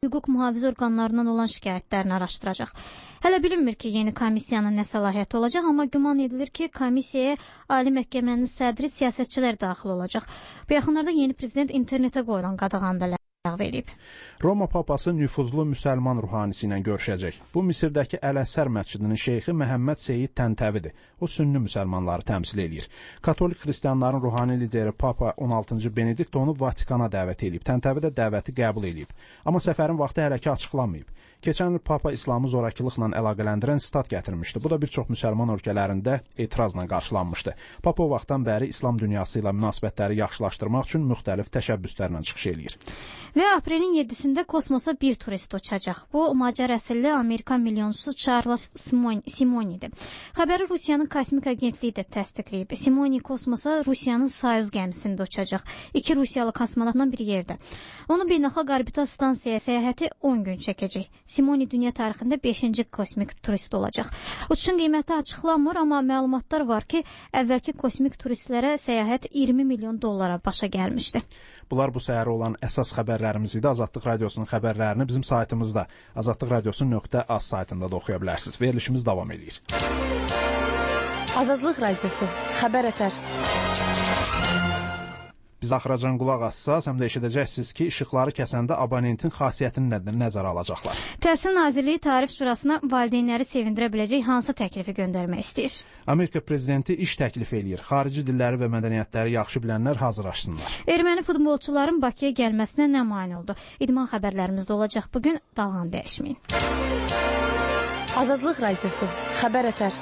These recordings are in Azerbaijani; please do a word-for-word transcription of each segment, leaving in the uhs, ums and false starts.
hüquq mühafizə orqanlarından olan şikayətlərini araşdıracaq. Hələ bilinmir ki, yeni komissiyanın nə səlahiyyəti olacaq, amma güman edilir ki, komissiyaya Ali Məhkəmənin sədri, siyasətçilər daxil olacaq. Bu yaxınlarda yeni prezident internetə qoyulan qadağanı da ləğv edib. Roma papası nüfuzlu müsəlman ruhanisi ilə görüşəcək. Bu Misirdəki Əl-Əsər məscidinin şeyxi Məhəmməd Seyid Təntəvidir. O sünni müsəlmanları təmsil edir. Katolik xristianların ruhani lideri Papa on altıncı Benedikt onu Vatikana dəvət edib. Təntəvi də dəvəti qəbul edib. Amma səfərin vaxtı hələ ki açıqlanmayıb. Keçən il Papa İslamı zorakılıqla əlaqələndirən sitat gətirmişdi. Bu da bir çox müsəlman ölkələrində etirazla qarşılanmışdı. Papa o vaxtdan bəri İslam dünyası ilə münasibətləri yaxşılaşdırmaq üçün müxtəlif təşəbbüslərlə çıxış eləyir. Və aprelin yeddisində kosmosa bir turist uçacaq. Bu, Macar əsilli Amerikan milyonçusu Charles Simoni'dir. Xəbəri Rusiyanın kosmik agentliyi də təsdiqləyib. Simoni kosmosa Rusiyanın Soyuz gəmisində uçacaq. İki Rusiyalı kosmonavtla bir yerdə. Onun beynəlxalq orbital stansiyaya səyahəti on gün çəkəcək. Simoni dünya tarixində beşinci kosmik turist olacaq. Uçuşun qiyməti açıqlanmır, amma məlumatlar var ki, əvvəlki kosmik turistlərə səyahət iyirmi milyon dollara başa gəlmişdi. Bunlar bu səhər olan əsas xəbərlərimiz idi. Azadlıq Radiosunun xəbərlərini bizim saytımızda azadlıq radiosu nöqtə az saytında da oxuya bilərsiniz. Verilişimiz davam edir. Azadlıq Radiosu, xəbər ətər. Biz axıracan qulaq assaz, həm də eşidəcəksiniz ki, işıqları kəsəndə abonentin xasiyyətini nəzərə alacaqlar. Təhsil Nazirliyi Tarif Şurasına valideynləri sevindirə biləcək hansı təklifi göndərmək istəyir? Amerika prezidenti iş təklif eləyir. Xarici dilləri və mədəniyyətləri yaxşı bilənlər hazırlaşsınlar. Erməni futbolçuların Bakıya gəlməsinə nə mane oldu? İdman xəbərlərimizdə olacaq. Bugün dalğan dəyişməyin. Azadlıq Radiosu, xəbər ətər.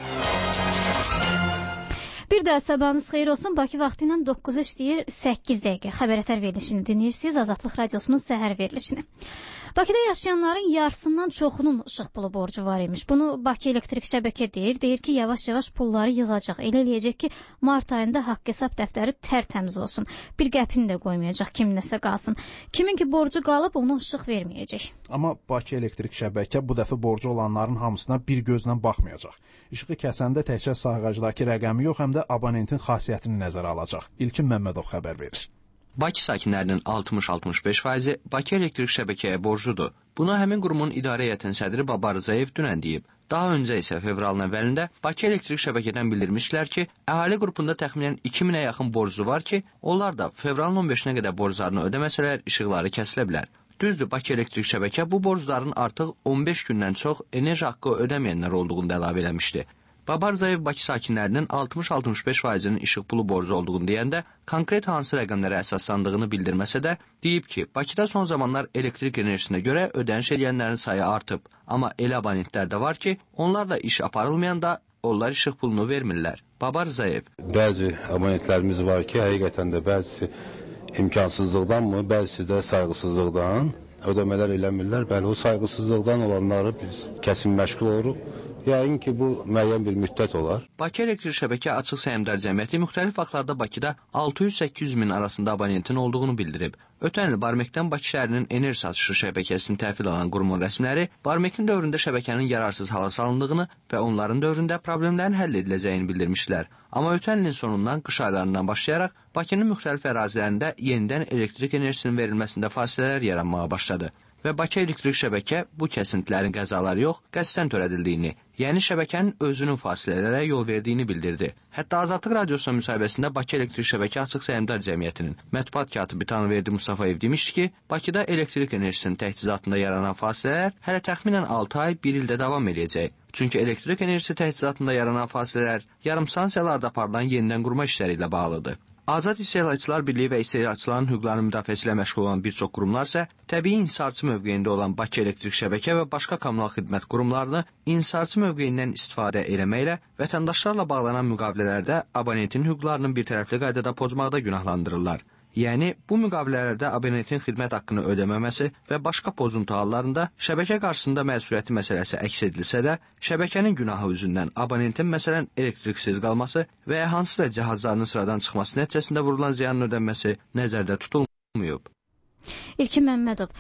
Bir daha sabahınız xeyir olsun. Bakı vaxtı ilə doqquz işləyir səkkiz dəqiqə. Xəbər ətər verilişini dinləyirsiniz. Azadlıq Radiosunun səhər verilişini. Bakıda yaşayanların yarısından çoxunun işıq pulu borcu var imiş. Bunu Bakı elektrik şəbəkə deyir. Deyir ki, yavaş-yavaş pulları yığacaq. Elə eləyəcək ki, mart ayında haqq hesab dəftəri tərtəmiz olsun. Bir qəpini də qoymayacaq, kim nəsə qalsın. Kimin ki borcu qalıb, ona işıq verməyəcək. Amma Bakı elektrik şəbəkə bu dəfə borcu olanların hamısına bir gözlə baxmayacaq. İşığı kəsəndə təkcə sayğacdakı rəqəmi yox, həm də abonentin xasiyyətini nəzərə alacaq. İlkin Məmmədov xəbər verir. Bakı sakinlərinin altmış altmış beş faizi Bakı elektrik şəbəkəyə borcludur. Buna həmin qurumun idarə heyətinin sədri Babar Rzayev dünən deyib. Daha öncə isə fevralın əvvəlində Bakı elektrik şəbəkədən bildirmişlər ki, əhali qrupunda təxminən iki minə yaxın borclu var ki, onlar da fevralın on beşinə qədər borclarını ödəməsələr işıqları kəsilə bilər. Düzdür, Bakı elektrik şəbəkə bu borcların artıq on beş gündən çox enerji haqqı ödəməyənlər olduğunu da əlavə eləmişdi. Babar Rzayev Bakı sakinlərinin altmış altmış beş faizinin işıq pulu borcu olduğunu deyəndə, konkret hansı rəqəmlərə əsaslandığını bildirməsə də, deyib ki, Bakıda son zamanlar elektrik enerjisinə görə ödəniş edənlərin sayı artıb. Amma elə abonentlər də var ki, onlar da iş aparılmayanda onlar işıq pulunu vermirlər. Babar Rzayev. Bəzi abonentlərimiz var ki, həqiqətən də bəzisi imkansızlıqdanmı, bəzisi də sayğısızlıqdan ödəmələr eləmirlər. Bəli, o sayğısızlıqdan olanları biz kəsin məşğul oluruq. Yəqin ki, bu müəyyən bir müddət olar. Bakı elektrik şəbəkə açıq səhmdar cəmiyyəti müxtəlif vaxtlarda Bakıda altı yüz səkkiz yüz min arasında abonentin olduğunu bildirib. Ötən il Barmekdən Bakı şəhərinin enerji satışı şəbəkəsini təhvil alan qurumun rəsmiləri Barmekin dövründə şəbəkənin yararsız hala salındığını və onların dövründə problemlərin həll ediləcəyini bildirmişlər. Amma ötən ilin sonundan qış aylarından başlayaraq Bakının müxtəlif ərazilərində yenidən elektrik enerjisinin verilməsində fasilələr yaranmağa başladı. Və Bakı elektrik şəbəkə bu kəsintilərin qəzaları yox, qəsdən törədildiyini, yəni şəbəkənin özünün fasilələrə yol verdiyini bildirdi. Hətta Azadlıq Radiosunun müsahibəsində Bakı elektrik şəbəkə açıq səhmdar cəmiyyətinin mətbuat katibi Tanrıverdi Mustafayev demişdi ki, Bakıda elektrik enerjisinin təchizatında yaranan fasilələr hələ təxminən altı ay, bir ildə davam edəcək. Çünki elektrik enerjisi təchizatında yaranan fasilələr yarımstansiyalarda aparılan yenidən qurma işləri ilə bağlıdır. Azad İstehlakçılar Birliyi və İstehlakçıların hüquqlarının müdafiəsi ilə məşğul olan bir çox qurumlar isə təbii inhisarçı mövqeyində olan Bakı elektrik şəbəkə və başqa kommunal xidmət qurumlarını inhisarçı mövqeyindən istifadə eləməklə vətəndaşlarla bağlanan müqavilələrdə abonentin hüquqlarının birtərəfli qaydada pozmaqda günahlandırırlar. Yəni, bu müqavilələrdə abonentin xidmət haqqını ödəməməsi və başqa pozuntu hallarında şəbəkə qarşısında məsuliyyəti məsələsi əks edilsə də, şəbəkənin günahı üzündən abonentin məsələn elektriksiz qalması və ya hansısa cihazlarının sıradan çıxması nəticəsində vurulan ziyanın ödənməsi nəzərdə tutulmayıb. İlkin Məmmədov.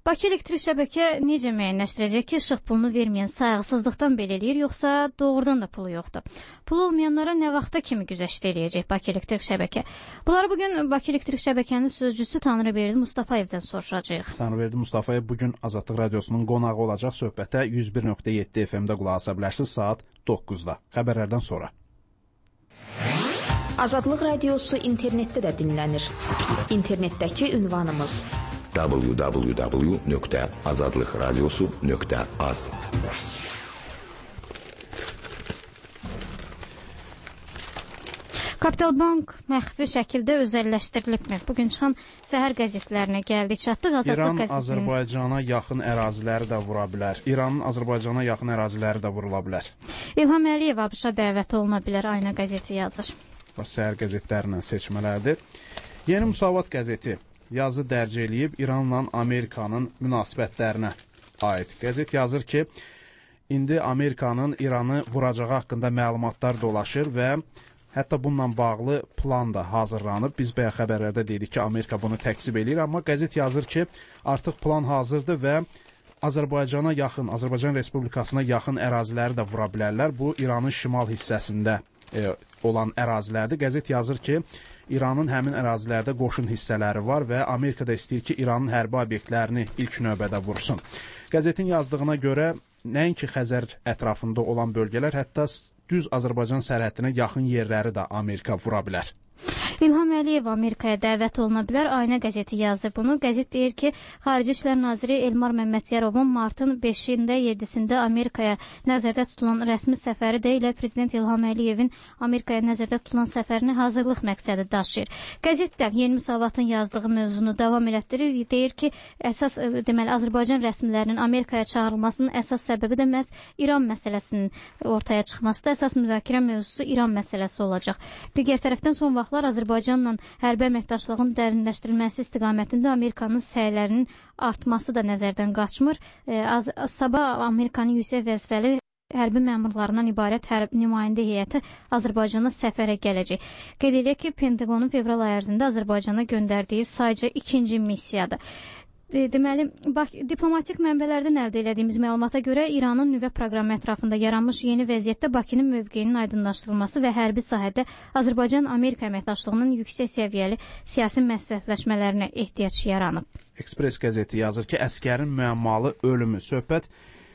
Bakı Elektrik Şəbəkə necə müəyyənləşdirəcək ki, işıq pulunu verməyən sayğısızlıqdan belə eləyir, yoxsa doğrudan da pulu yoxdur? Pul olmayanlara nə vaxta kimi güzəşt eləyəcək Bakı Elektrik Şəbəkə? Bunları bugün Bakı Elektrik Şəbəkənin sözcüsü Tanrıverdi Mustafayevdən soruşacağıq. Tanrıverdi Mustafayev bugün Azadlıq Radiosunun qonağı olacaq. Söhbətə yüz bir nöqtə yeddi F M-də qulaq asa bilərsiniz saat doqquzda. Xəbərlərdən sonra. Azadlıq Radiosu internetdə də dinlənir. İnternetdəki ünvanımız w w w nöqtə azadlıq radiosu nöqtə az. Kapital Bank məxfi şəkildə özəlləşdirilibmi? Bugün çıxan səhər qəzetlərinə gəldi, çatdıq. İran Azərbaycana yaxın əraziləri də vura bilər. İranın Azərbaycana yaxın əraziləri də vurula bilər. İlham Əliyev ABŞ-a dəvət oluna bilər, Ayna qəzeti yazır. Səhər qəzetlərindən seçmələrdir. Yeni Müsavat qəzeti yazı dərc eləyib İranla Amerikanın münasibətlərinə aid. Qəzet yazır ki, indi Amerikanın İranı vuracağı haqqında məlumatlar dolaşır və hətta bununla bağlı plan da hazırlanıb. Biz bəyə xəbərlərdə dedik ki, Amerika bunu təksib eləyir, amma qəzet yazır ki, artıq plan hazırdır və Azərbaycana yaxın, Azərbaycan Respublikasına yaxın əraziləri də vura bilərlər. Bu, İranın şimal hissəsində e, olan ərazilərdir. Qəzet yazır ki, İranın həmin ərazilərdə qoşun hissələri var və Amerika da istəyir ki, İranın hərbi obyektlərini ilk növbədə vursun. Qəzetin yazdığına görə nəinki Xəzər ətrafında olan bölgələr, hətta düz Azərbaycan sərhədinə yaxın yerləri də Amerika vura bilər. İlham Əliyev Amerikaya dəvət oluna bilər. Ayna qəzeti yazır bunu. Qəzet deyir ki, Xarici İşlər Naziri Elmar Məmmədyarovun martın beşində, yeddisində Amerikaya nəzərdə tutulan rəsmi səfəri də ilə Prezident İlham Əliyevin Amerikaya nəzərdə tutulan səfərini hazırlıq məqsədi daşıyır. Qəzetdən Yeni Müsavatın yazdığı mövzunu davam elətdirir. Deyir ki, əsas deməli Azərbaycan rəsmilərinin Amerikaya çağırılmasının əsas səbəbi də məhz İran məsələsinin ortaya çıxmasıdır. Əsas müzakirə mövzusu İran məsələsi olacaq. Digər tərəfdən son vaxtlar Azərbaycanla hərbi əməkdaşlığın dərinləşdirilməsi istiqamətində Amerikanın səylərinin artması da nəzərdən qaçmır. E, az, sabah Amerikanın yüksək vəzifəli hərbi məmurlarından ibarət hərbi nümayəndə heyəti Azərbaycana səfərə gələcək. Qeyd edək ki, Pentagonun fevral ayı ərzində Azərbaycana göndərdiyi sayca ikinci missiyadır. Deməli, bax, diplomatik mənbələrdən əldə etdiyimiz məlumata görə İranın nüvə proqramı ətrafında yaranmış yeni vəziyyətdə Bakının mövqeyinin aydınlaşdırılması və hərbi sahədə Azərbaycan-Amerika əməkdaşlığının yüksək səviyyəli siyasi məsləhətləşmələrinə ehtiyac yaranıb. Ekspres qəzeti yazır ki, əskərin müəmmalı ölümü. Söhbət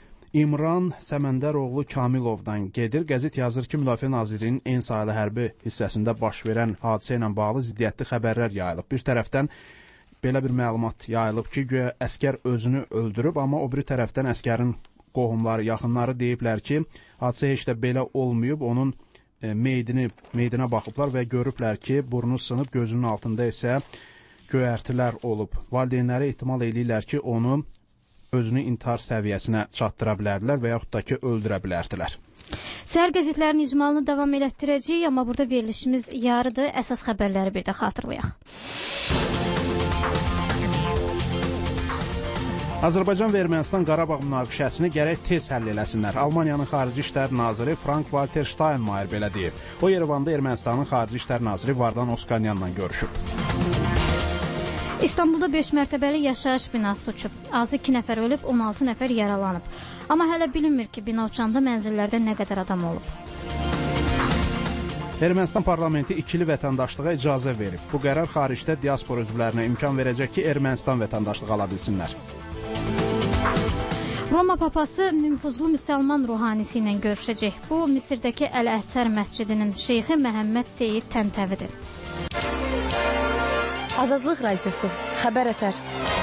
İmran Səməndəroğlu Kamilovdan gedir. Qəzet yazır ki, Müdafiə Nazirliyinin en sayılı hərbi hissəsində baş verən hadisə ilə bağlı ziddiyyətli xəbərlər yayılıb. Bir tərəfdən belə bir məlumat yayılıb ki, güya əskər özünü öldürüb, amma o biri tərəfdən əskərin qohumları, yaxınları deyiblər ki, hadisə heç də belə olmayıb, onun e, meydini, meydinə baxıblar və görüblər ki, burnu sınıb, gözünün altında isə göyərtilər olub. Valideynləri ehtimal edirlər ki, onu özünü intihar səviyyəsinə çatdıra bilərdilər və yaxud da ki, öldürə bilərdilər. Səhər qəzetlərinin icmalını davam elətdirəcəyik, amma burada verilişimiz yarıdır. Əsas xəbərləri bir də xatırlayaq. Azərbaycan və Ermənistan Qarabağ münaqişəsini gərək tez həll eləsinlər. Almaniyanın Xarici İşlər Naziri Frank-Walter Steinmeier belə deyib. O, Yerevanda Ermənistanın Xarici İşlər Naziri Vardan Oskanyanla görüşüb. İstanbulda beş mərtəbəli yaşayış binası uçub. Azı iki nəfər ölüb, on altı nəfər yaralanıb. Amma hələ bilinmir ki, bina uçanda mənzillərdə nə qədər adam olub. Ermənistan parlamenti ikili vətəndaşlığa icazə verib. Bu qərar xaricdə diaspora üzvlərinə imkan verəcək ki, Ermənistan vətəndaşlığı ala bilsinlər. Roma papası nüfuzlu müsəlman ruhanisi ilə görüşəcək. Bu, Misirdəki Əl-Əhsər məscidinin şeyxi Məhəmməd Seyid Təntəvidir. Azadlıq Radiosu, xəbər ətər.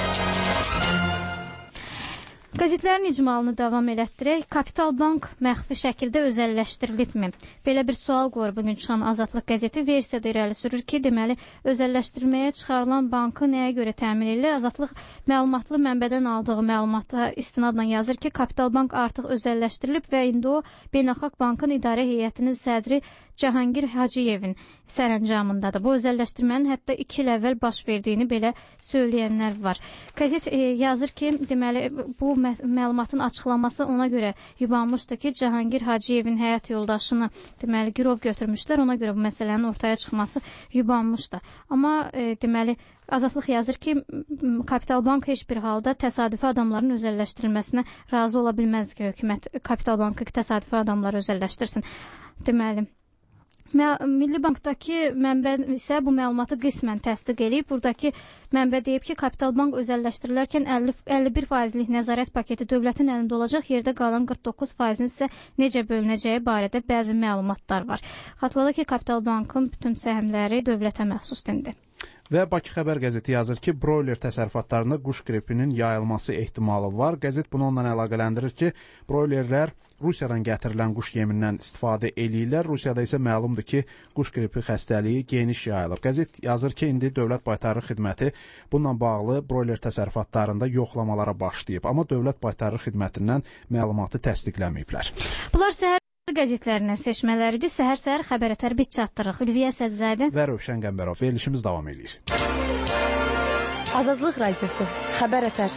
Qəzetlərin icmalını davam elətdirək. Kapital Bank məxfi şəkildə özəlləşdirilibmi? Belə bir sual qoyur bugün çıxan Azadlıq qəzeti. Versiyada irəli sürür ki, deməli, özəlləşdirilməyə çıxarılan bankı nəyə görə təmin edilir? Azadlıq məlumatlı mənbədən aldığı məlumata istinadla yazır ki, Kapital Bank artıq özəlləşdirilib və indi o, Beynəlxalq Bankın idarə heyətinin sədri Cahangir Hacıyevin sərəncamındadır. Bu özəlləşdirmənin hətta iki il əvvəl baş verdiyini belə söyləyənlər var. Qəzet e, yazır ki, deməli, bu məlumatın açıqlaması ona görə yubanmışdı ki, Cahangir Hacıyevin həyat yoldaşını deməli girov götürmüşlər. Ona görə bu məsələnin ortaya çıxması yubanmışdı. Amma e, deməli Azadlıq yazır ki, Kapital Bank heç bir halda təsadüfi adamların özəlləşdirilməsinə razı ola bilməz ki, hökumət Kapital Bankı təsadüfi adamları özəlləşdirsin. Deməli, Milli Bankdakı mənbə isə bu məlumatı qismən təsdiq edib. Buradakı mənbə deyib ki, Kapital Bank özəlləşdirilərkən əlli bir faizlik nəzarət paketi dövlətin əlində olacaq, yerdə qalan qırx doqquz faizin isə necə bölünəcəyi barədə bəzi məlumatlar var. Xatırladaq ki, Kapital Bankın bütün səhmləri dövlətə məxsusdur. Və Bakı Xəbər qəzeti yazır ki, broiler təsərrüfatlarında quş qripinin yayılması ehtimalı var. Qəzet bunu ondan əlaqələndirir ki, broilerlər Rusiyadan gətirilən quş yemindən istifadə eləyirlər. Rusiyada isə məlumdur ki, quş qripi xəstəliyi geniş yayılıb. Qəzet yazır ki, indi Dövlət Baytarlıq Xidməti bununla bağlı broiler təsərrüfatlarında yoxlamalara başlayıb. Amma Dövlət Baytarlıq Xidmətindən məlumatı təsdiqləməyiblər. Bunlar səhər qəzetlərinin seçmələridir. Səhər-səhər xəbər ətər bit çatdırıq. Ülviyə Sədzadə və Rövşən Qəmbərov. Verilişimiz davam edir. Azadlıq Radiosu. Xəbər ətər.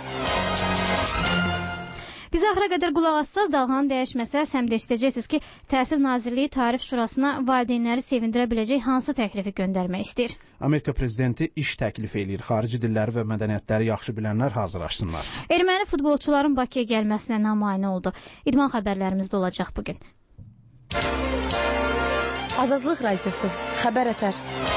Biz axıra qədər qulaq assaz, dalğanın dəyişməsə, səmdə eşidəcəksiniz ki, Təhsil Nazirliyi Tarif Şurasına valideynləri sevindirə biləcək hansı təklifi göndərmək istəyir? Amerika prezidenti iş təklif eləyir. Xarici dilləri və mədəniyyətləri yaxşı bilənlər hazırlaşsınlar. Erməni futbolçuların Bakıya gəlməsinə namanə oldu. İdman xəbərlərimizdə olacaq bugün. Azadlıq Radiosu. Xəbər ətər.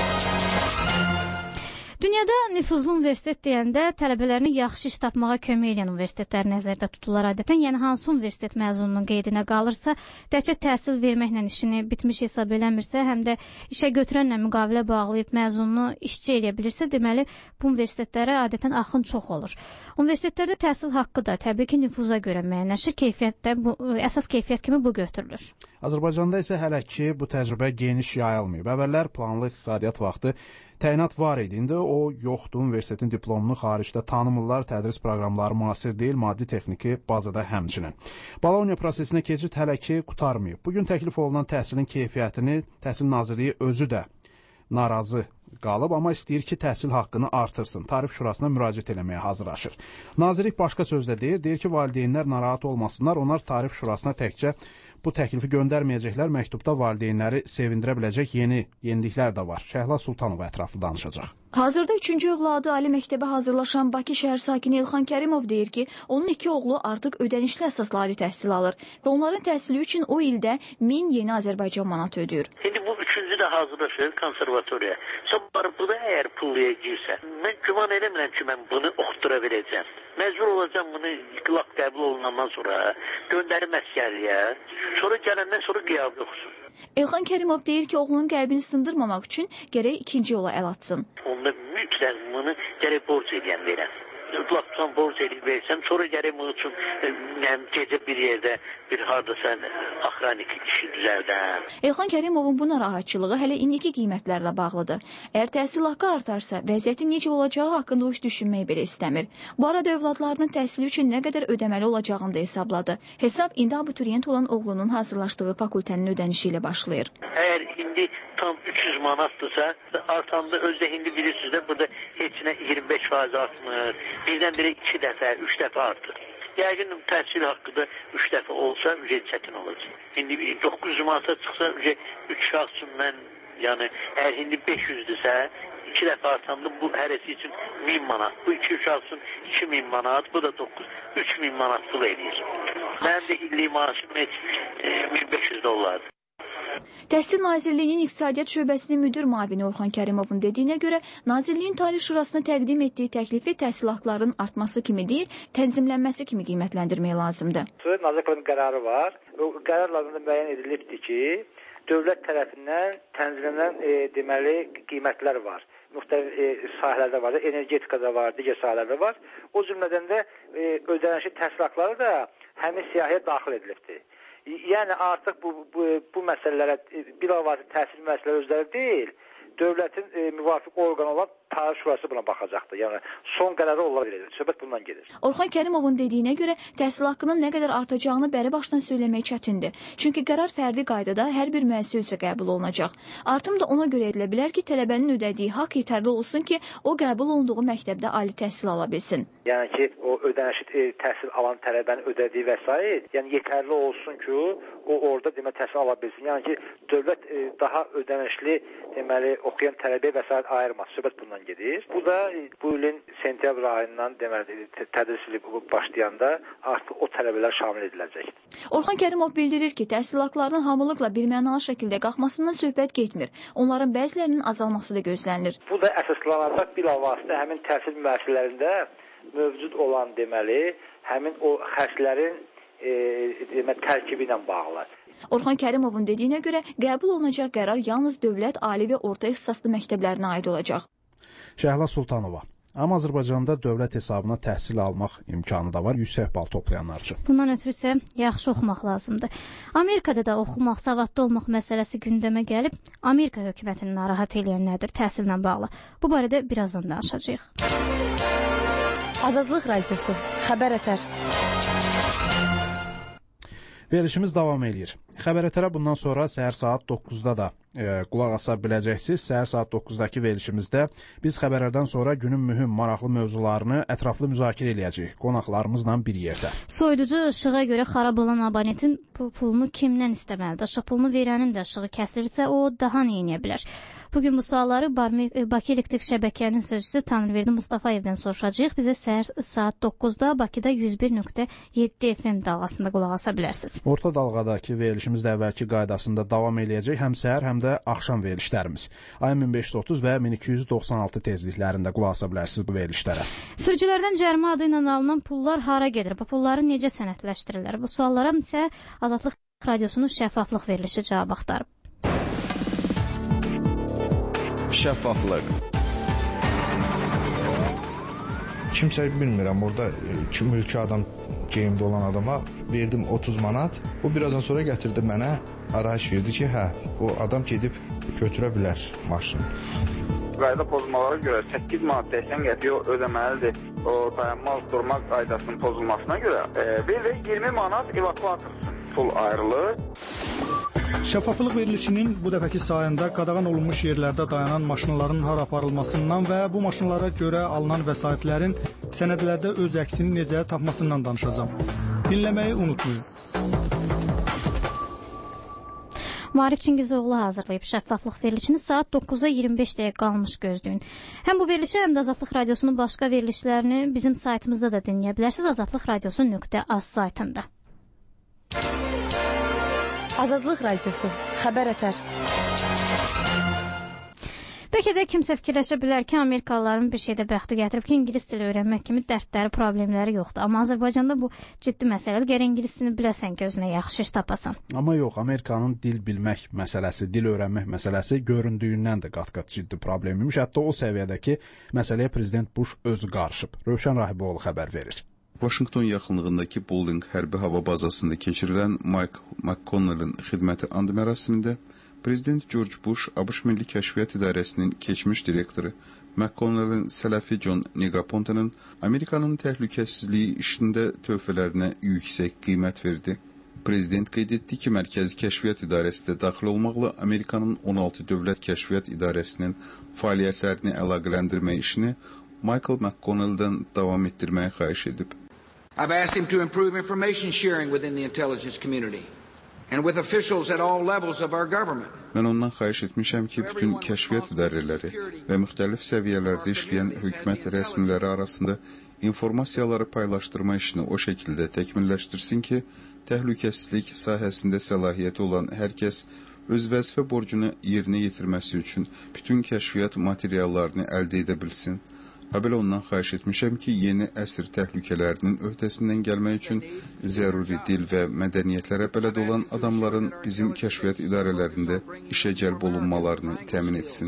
Dünyada nüfuzlu universitet deyəndə tələbələrini yaxşı iş tapmağa kömək edən universitetlər nəzərdə tutulur adətən. Yəni hansı universitet məzununun qeydinə qalırsa, təkcə təhsil verməklə işini bitmiş hesab eləmirsə, həm də işə götürənlə müqavilə bağlayıb məzununu işçi eləyə bilirsə, deməli bu universitetlərə adətən axın çox olur. Universitetlərdə təhsil haqqı da təbii ki, nüfuza görə müəyyənləşir. Keyfiyyətdə bu əsas keyfiyyət kimi bu götürülür. Azərbaycanda isə hələ ki bu təcrübə geniş yayılmayıb. Əvvəllər planlı iqtisadiyyat vaxtı təyinat var idi. İndi o yoxdur. Universitetin diplomunu xaricdə tanımırlar. Tədris proqramları müasir deyil, maddi texniki bazada həmçinin. Bologna prosesinə keçid hələ ki qurtarmayıb. Bugün təklif olunan təhsilin keyfiyyətini Təhsil Nazirliyi özü də narazı qalıb, amma istəyir ki, təhsil haqqını artırsın. Tarif Şurasına müraciət eləməyə hazırlaşır. Nazirlik başqa sözlə deyir, deyir ki, valideynlər narahat olmasınlar. Onlar Tarif Şurasına təkcə bu təklifi göndərməyəcəklər. Məktubda valideynləri sevindirə biləcək yeni yeniliklər də var. Şəhla Sultanova ətraflı danışacaq. Hazırda üçüncü övladı ali məktəbə hazırlaşan Bakı şəhər sakini Elxan Kərimov deyir ki, onun iki oğlu artıq ödənişli əsaslı ali təhsil alır və onların təhsili üçün o ildə min yeni Azərbaycan manatı ödəyir. İndi bu üçüncü də hazırlaşır konservatoriya. Sonra bu da əgər pullayacaqsa, mən güman eləmirəm ki, mən bunu oxutura verəcəm. Məcbur olacağım bunu iqlaq qəbul olunandan sonra göndərim əsgərliyə, sonra gələndən sonra qiyabı oxusun. Elxan Kərimov deyir ki, oğlunun qəlbini sındırmamaq üçün gərək ikinci yola əl atsın. Onda mütləq bunu gərək borc edən verəm. Laqsan borc edib versəm, sonra gərək bunun üçün gecə bir yerdə bir hardasa axranik işi düzəldən. Elxan Kərimovun bu narahatçılığı hələ indiki qiymətlərlə bağlıdır. Əgər təhsil haqqı artarsa, vəziyyətin necə olacağı haqqında hiç düşünmək belə istəmir. Bu arada övladlarının təhsili üçün nə qədər ödəməli olacağını da hesabladı. Hesab indi abituriyent olan oğlunun hazırlaşdığı fakültənin ödənişi ilə başlayır. Əgər indi tam üç yüz manatdırsa, artanda özdə indi bilirsiniz də burada heç nə iyirmi beş faiz artmır. Birdən-birə iki dəfə, üç dəfə artır. Yəqin təhsil haqqı da üç dəfə olsa ücret çətin olacaq. İndi doqquz yüz manata çıxsa üç şahs üçün mən, yəni əgər indi beş yüzdürsə, iki dəfə artanda bu hərəsi üçün min manat. Bu iki şahs üçün iki min manat, bu da doqquz, üç min manat pul edir. Mənim də illik maaşım heç min beş yüz dollardır. Təhsil Nazirliyinin İqtisadiyyat Şöbəsinin müdür müavini Orxan Kərimovun dediyinə görə, Nazirliyin Tarif Şurasına təqdim etdiyi təklifi təhsil haqlarının artması kimi deyil, tənzimlənməsi kimi qiymətləndirmək lazımdır. Nazirliyin qərarı var. O qərarlarında müəyyən edilibdir ki, dövlət tərəfindən tənzimlənən e, deməli qiymətlər var. Müxtəlif e, sahələrdə var, energetikada var, digər sahələrdə var. O cümlədən də e, ödənişli təhsil haqları da həmin siyahıya daxil edilibdir. Yəni artıq bu, bu, bu məsələlərə bilavasitə təhsil müəssisələri özləri deyil, dövlətin e, müvafiq orqanı olan Tarif Şurası buna baxacaqdır. Yəni son qərarı ola bilər. Söhbət bundan gedir. Orxan Kərimovun dediyinə görə təhsil haqqının nə qədər artacağını bəri başdan söyləmək çətindir. Çünki qərar fərdi qaydada hər bir müəssisə üzrə qəbul olunacaq. Artım da ona görə edilə bilər ki, tələbənin ödədiyi haqq yetərli olsun ki, o qəbul olunduğu məktəbdə ali təhsil ala bilsin. Yəni ki, o ödənişli e, təhsil alan tələbənin ödədiyi vəsait, yəni yetərli olsun ki, o orada demə təhsil ala bilsin. Yəni ki, dövlət e, daha ödənişli deməli oxuyan tələbəyə vəsait ayırmaz. Söhbət bundan gedir. Bu da e, bu ilin sentyabr ayından deməli tədris ili başlayanda artıq o tələbələr şamil ediləcək. Orxan Kərimov bildirir ki, təhsil haqlarının hamılıqla birmənalı şəkildə qalxmasından söhbət getmir. Onların bəzilərinin azalması da gözlənilir. Bu da əsaslanacaq bilavasitə həmin təhsil müəssisələrində mövcud olan deməli həmin o xərclərin e, demək tərkibi ilə bağlı. Orxan Kərimovun dediyinə görə qəbul olunacaq qərar yalnız dövlət, ali və orta ixtisaslı məktəblərinə aid olacaq. Şəhla Sultanova. Amma Azərbaycanda dövlət hesabına təhsil almaq imkanı da var yüksək bal toplayanlar üçün. Bundan ötürü isə yaxşı oxumaq lazımdır. Amerikada da oxumaq, savadlı olmaq məsələsi gündəmə gəlib, Amerika hökumətini narahat edən nədir təhsillə bağlı? Bu barədə birazdan danışacağıq. Azadlıq Radiosu, Xəbər Ətər. Verilişimiz davam edir. Xəbər Ətərə bundan sonra səhər saat doqquzda da e, qulaq asa biləcəksiniz. Səhər saat doqquzdakı verilişimizdə biz xəbərlərdən sonra günün mühüm, maraqlı mövzularını ətraflı müzakirə eləyəcəyik qonaqlarımızla bir yerdə. Soyuducu işığa görə xarab olan abonentin pulunu kimdən istəməlidir? Işıq pulunu verənin də işığı kəsilirsə, o daha nə edə bilər? Bugün bu sualları Bakı Elektrik Şəbəkənin sözçüsü Tanrıverdi Mustafayevdən soruşacağıq. Bizə səhər saat doqquzda Bakıda yüz bir nöqtə yeddi F M dalğasında qulaq asa bilərsiniz. Orta dalğadakı verilişimiz də əvvəlki qaydasında davam eləyəcək. Həm səhər, həm də axşam verilişlərimiz. ayın min beş yüz otuz və min iki yüz doxsan altı tezliklərində qulaq asa bilərsiniz bu verilişlərə. Sürücülərdən cərimə adı ilə alınan pullar hara gedir? Bu pulları necə sənədləşdirirlər? Bu suallara isə Azadlıq Radiosunun şəffaflıq verilişi cavab axtarıb. Şəffaflıq. Kimsə bilmirəm, orada iki mülki adam geyimdə olan adama verdim otuz manat. O birazdan sonra gətirdi mənə, arayış verdi ki, hə, o adam gedib götürə bilər maşını. Qayda pozmalara görə səkkiz manat səksən qəpik ödəməlidir. O dayanmaz durmaq qaydasının pozulmasına görə e, bir də iyirmi manat evakuator pul ayrılır. Şəffaflıq verilişinin bu dəfəki sayında qadağan olunmuş yerlərdə dayanan maşınların hara aparılmasından və bu maşınlara görə alınan vəsaitlərin sənədlərdə öz əksini necə tapmasından danışacağım. Dinləməyi unutmayın. Marif Çingizoğlu hazırlayıb şəffaflıq verilişini saat doqquza iyirmi beş dəqiqə qalmış gözləyin. Həm bu verilişi, həm də Azadlıq Radiosunun başqa verilişlərini bizim saytımızda da dinləyə bilərsiniz. azadlıq radiosu nöqtə az saytında. Azadlıq Radiosu, Xəbər Ətər. Bəlkə də kimsə fikirləşə bilər ki, Amerikalıların bir şeydə bəxti gətirib ki, ingilis dili öyrənmək kimi dərdləri, problemləri yoxdur. Amma Azərbaycanda bu ciddi məsələdir. Gərək ingilis dilini biləsən ki, özünə yaxşı iş tapasan. Amma yox, Amerikanın dil bilmək məsələsi, dil öyrənmək məsələsi göründüyündən də qat-qat ciddi problemiymiş. Hətta o səviyyədə ki, məsələyə prezident Bush özü qarışıb. Rövşən Rahiboğlu xəbər verir. Vaşinqton yaxınlığındakı Bolling hərbi hava bazasında keçirilən Michael McConnell'ın xidməti and mərasimində Prezident George Bush, ABŞ Milli Kəşfiyyat İdarəsinin keçmiş direktoru McConnell'ın sələfi John Negroponte'nin Amerikanın təhlükəsizliyi işində töhfələrinə yüksək qiymət verdi. Prezident qeyd etdi ki, Mərkəzi Kəşfiyyat İdarəsi də daxil olmaqla Amerikanın on altı Dövlət Kəşfiyyat İdarəsinin fəaliyyətlərini əlaqələndirmə işini Michael McConnell'dan davam etdirməyi xahiş edib. I've asked him to improve information sharing within the intelligence community and with officials at all levels of our government. Mən ondan xahiş etmişəm ki, bütün kəşfiyyat idarələri və müxtəlif səviyyələrdə işləyən hökumət rəsmiləri arasında informasiyaları paylaşdırma işini o şəkildə təkmilləşdirsin ki, təhlükəsizlik sahəsində səlahiyyəti olan hər kəs öz vəzifə borcunu yerinə yetirməsi üçün bütün kəşfiyyat materiallarını əldə edə bilsin. Habelə ondan xahiş etmişəm ki, yeni əsr təhlükələrinin öhdəsindən gəlmək üçün zəruri dil və mədəniyyətlərə bələd olan adamların bizim kəşfiyyat idarələrində işə cəlb olunmalarını təmin etsin.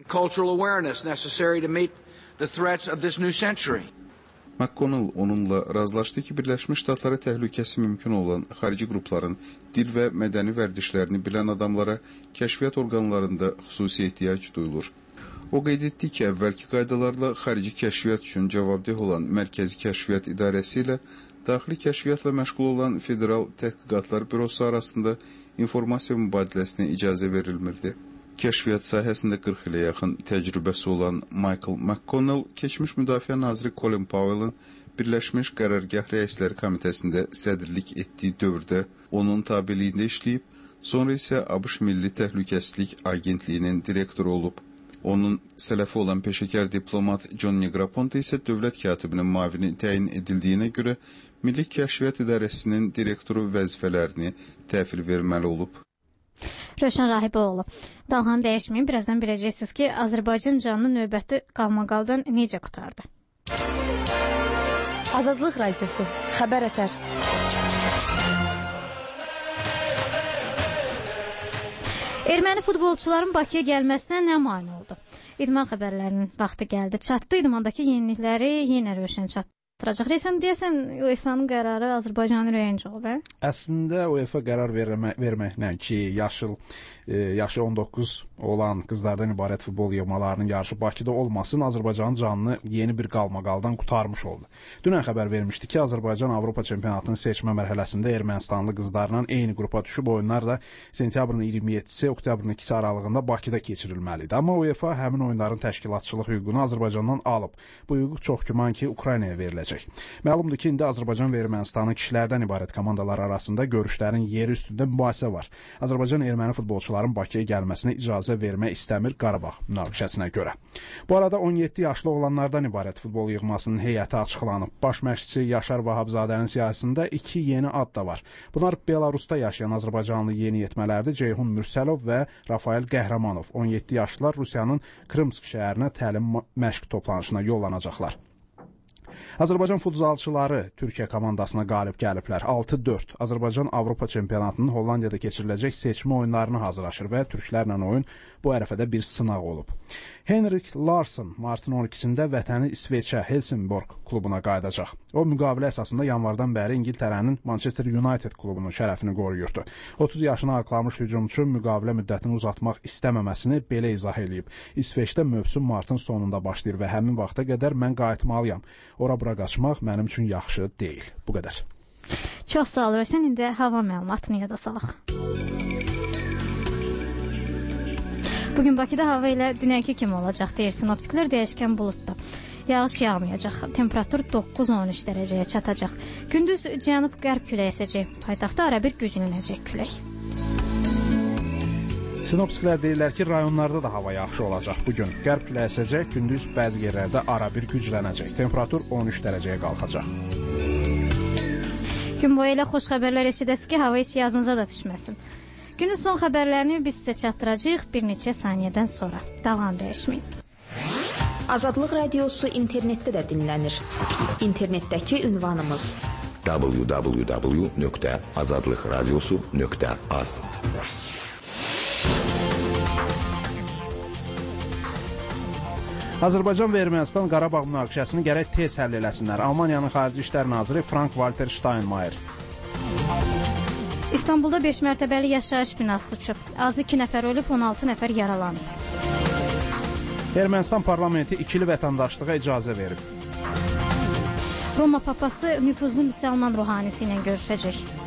McConnell onunla razılaşdı ki, Birləşmiş Ştatlara təhlükəsi mümkün olan xarici qrupların dil və mədəni vərdişlərini bilən adamlara kəşfiyyat orqanlarında xüsusi ehtiyac duyulur. O qeyd etdi ki, əvvəlki qaydalarla xarici kəşfiyyat üçün cavabdeh olan Mərkəzi Kəşfiyyat İdarəsi ilə daxili kəşfiyyatla məşğul olan Federal Təhqiqatlar Bürosu arasında informasiya mübadiləsinə icazə verilmirdi. Kəşfiyyat sahəsində qırx ilə yaxın təcrübəsi olan Michael McConnell, keçmiş Müdafiə Naziri Colin Powell'ın Birləşmiş Qərargah Rəisləri Komitəsində sədrlik etdiyi dövrdə onun tabeliyində işləyib, sonra isə ABŞ Milli Təhlükəsizlik Agentliyinin direktoru olub. Onun sələfi olan peşəkar diplomat John Negroponte isə dövlət katibinin müavini təyin edildiyinə görə Milli Kəşfiyyat İdarəsinin direktoru vəzifələrini təhvil verməli olub. Rövşən Rahiboğlu, dalğanı dəyişməyin, birazdan biləcəksiniz ki, Azərbaycan canlı növbəti qalmaqaldan necə qutardı? Azadlıq Radiosu, xəbər ətər. Erməni futbolçuların Bakıya gəlməsinə nə mane oldu? İdman xəbərlərinin vaxtı gəldi. Çatdı, idmandakı yenilikləri yenə Rövşən çatdıracaq. Reysən, deyəsən UEFA-nın qərarı Azərbaycanın ürəyincə olub, hə? Əslində UEFA qərar vermə, verməklə ki, yaşıl, e, yaşı on doqquz olan qızlardan ibarət futbol yığmalarının yarışı Bakıda olmasın, Azərbaycanın canını yeni bir qalmaqaldan qutarmış oldu. Dünən xəbər vermişdi ki, Azərbaycan Avropa çempionatının seçmə mərhələsində Ermənistanlı qızlarla eyni qrupa düşüb, oyunlar da sentyabrın iyirmi yeddisi, oktyabrın ikisi aralığında Bakıda keçirilməlidir. Amma UEFA həmin oyunların təşkilatçılıq hüququnu Azərbaycandan alıb. Bu hüquq çox güman ki, Ukraynaya veriləcək. Məlumdur ki, indi Azərbaycan və Ermənistanın kişilərdən ibarət komandalar arasında görüşlərin yeri üstündə mübahisə var. Azərbaycan erməni futbolçuların Bakıya gəlməsinə icazə vermək istəmir Qarabağ münaqişəsinə görə. Bu arada on yeddi yaşlı olanlardan ibarət futbol yığmasının heyəti açıqlanıb. Baş məşqçi Yaşar Vahabzadənin siyasətində iki yeni ad da var. Bunlar Belarusda yaşayan Azərbaycanlı yeniyetmələrdir. Ceyhun Mürsəlov və Rafael Qəhrəmanov. on yeddi yaşlılar Rusiyanın Krımsk şəhərinə təlim məşq toplanışına yollanacaqlar. Azərbaycan futzalçıları Türkiyə komandasına qalib gəliblər. altı dörd. Azərbaycan Avropa çempionatının Hollandiyada keçiriləcək seçmə oyunlarına hazırlaşır və türklərlə oyun bu ərəfədə bir sınaq olub. Henrik Larsson martın on ikisində vətəni İsveçə Helsingborg klubuna qayıdacaq. O müqavilə əsasında yanvardan bəri İngiltərənin Manchester United klubunun şərəfini qoruyurdu. otuz yaşına artlamış hücumçu müqavilə müddətini uzatmaq istəməməsini belə izah edib. İsveçdə mövsüm martın sonunda başlayır və həmin vaxta qədər mən qayıtmalıyam. Ora bura qaçmaq mənim üçün yaxşı deyil. Bu qədər. Çox sağ ol Rövşən. İndi hava məlumatını yada salaq. Bugün Bakıda hava ilə dünənki kimi olacaq deyir sinoptiklər, dəyişkən buludda. Yağış yağmayacaq. Temperatur doqquz on üç dərəcəyə çatacaq. Gündüz cənub-qərb küləyi əsəcək. Paytaxtda arabir güclənəcək külək. Sinoptiklər deyirlər ki, rayonlarda da hava yaxşı olacaq bugün. Qərb küləyi əsəcək, gündüz bəzi yerlərdə arabir güclənəcək. Temperatur on üç dərəcəyə qalxacaq. Gün boyu ilə xoş xəbərlər eşidəsiz ki, hava heç yadınıza da düşməsin. Günün son xəbərlərini biz sizə çatdıracağıq bir neçə saniyədən sonra. Dalğanı dəyişməyin. Azadlıq Radiosu internetdə də dinlənir. İnternetdəki ünvanımız w w w nöqtə azadlıqradiosu nöqtə az. Azərbaycan və Ermənistan Qarabağ münaqişəsini gərək tez həll eləsinlər. Almaniyanın Xarici İşlər Naziri Frank-Walter Steinmeier. İstanbulda beş mərtəbəli yaşayış binası uçub. Az iki nəfər ölüb, on altı nəfər yaralanıb. Ermənistan parlamenti ikili vətəndaşlığa icazə verib. Roma papası nüfuzlu müsəlman ruhanisi ilə görüşəcək.